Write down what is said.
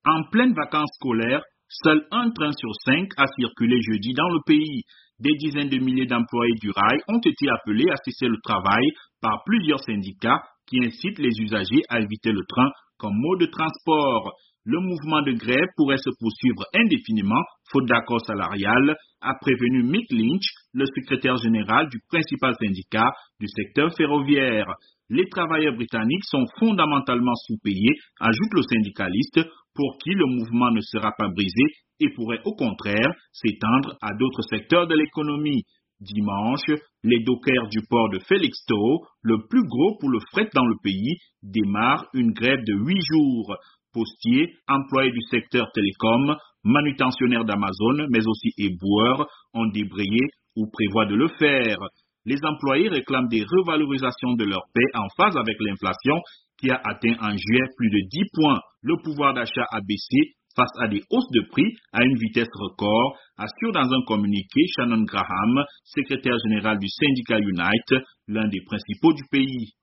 En pleine vacances scolaires, seul un train sur 5 a circulé jeudi dans le pays. Des dizaines de milliers d'employés du rail ont été appelés à cesser le travail par plusieurs syndicats qui incitent les usagers à éviter le train comme mode de transport. Le mouvement de grève pourrait se poursuivre indéfiniment, faute d'accord salarial, a prévenu Mick Lynch, le secrétaire général du principal syndicat du secteur ferroviaire. Les travailleurs britanniques sont fondamentalement sous-payés, ajoute le syndicaliste, pour qui le mouvement ne sera pas brisé et pourrait au contraire s'étendre à d'autres secteurs de l'économie. Dimanche, les dockers du port de Felixstowe, le plus gros pour le fret dans le pays, démarrent une grève de 8 jours. Postiers, employés du secteur télécom, manutentionnaires d'Amazon, mais aussi éboueurs, ont débrayé ou prévoient de le faire. Les employés réclament des revalorisations de leur paie en phase avec l'inflation qui a atteint en juillet plus de 10 points. Le pouvoir d'achat a baissé face à des hausses de prix à une vitesse record, assure dans un communiqué Shannon Graham, secrétaire général du syndicat Unite, l'un des principaux du pays.